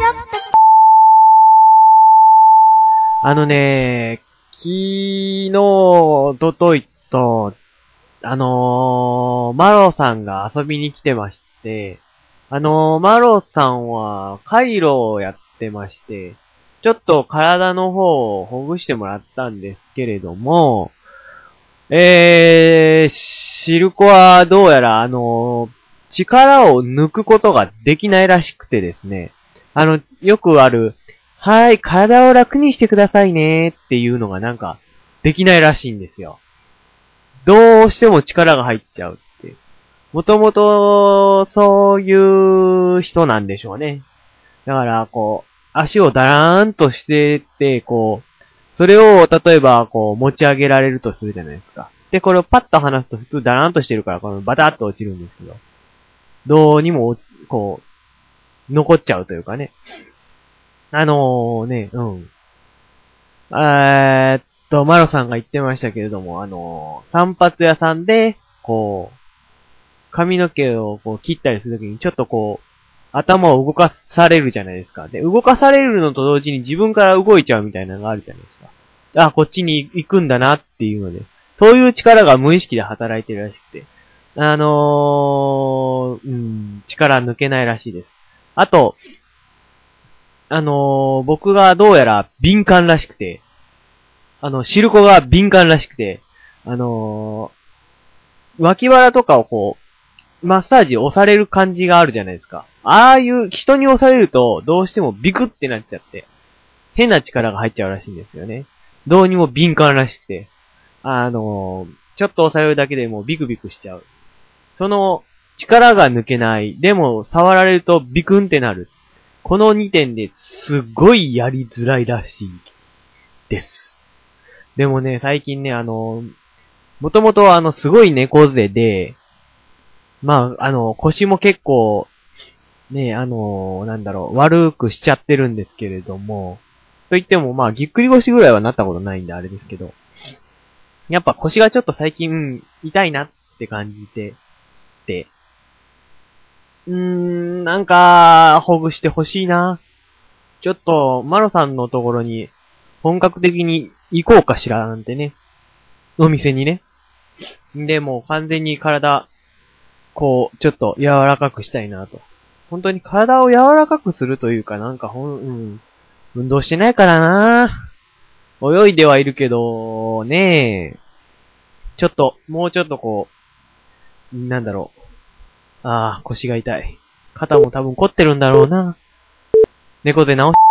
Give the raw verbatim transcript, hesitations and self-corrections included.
あのね、昨日、おとといと、あのー、マロさんが遊びに来てまして、あのー、マロさんはカイロをやってまして、ちょっと体の方をほぐしてもらったんですけれども、えー、シルコはどうやらあのー、力を抜くことができないらしくてですね、あの、よくある、はい、体を楽にしてくださいねっていうのがなんか、できないらしいんですよ。どうしても力が入っちゃうって。もともと、そういう人なんでしょうね。だから、こう、足をだらーんとしてて、こう、それを、例えば、こう、持ち上げられるとするじゃないですか。で、これをパッと離すと普通だらーんとしてるから、このバタッと落ちるんですけど、どうにも、こう、残っちゃうというかね。あのー、ね、うん。えーっと、マロさんが言ってましたけれども、あのー、散髪屋さんで、こう、髪の毛をこう切ったりするときにちょっとこう、頭を動かされるじゃないですか。で、動かされるのと同時に自分から動いちゃうみたいなのがあるじゃないですか。あ、こっちに行くんだなっていうので、そういう力が無意識で働いてるらしくて、あのー、うん、力抜けないらしいです。あと、あのー、僕がどうやら敏感らしくて、あの、シルコが敏感らしくて、あのー、脇腹とかをこう、マッサージ押される感じがあるじゃないですか。ああいう人に押されると、どうしてもビクってなっちゃって、変な力が入っちゃうらしいんですよね。どうにも敏感らしくて、あのー、ちょっと押されるだけでもうビクビクしちゃう。その、力が抜けない。でも、触られるとビクンってなる。このにてんですっごいやりづらいらしいです。でもね、最近ね、あの、もともとあの、すごい猫背で、まあ、あの、腰も結構、ね、あの、なんだろう、悪くしちゃってるんですけれども、と言っても、まあ、ぎっくり腰ぐらいはなったことないんであれですけど、やっぱ腰がちょっと最近痛いなって感じて、て、うーん、なんか、ほぐしてほしいな。ちょっと、マロさんのところに、本格的に行こうかしらなんてね。お店にね。で、もう完全に体、こう、ちょっと柔らかくしたいなと。本当に体を柔らかくするというか、なんかほん、うん。運動してないからな。泳いではいるけど、ねえ。ちょっと、もうちょっとこう、なんだろう。ああ、腰が痛い。肩も多分凝ってるんだろうな。猫で直し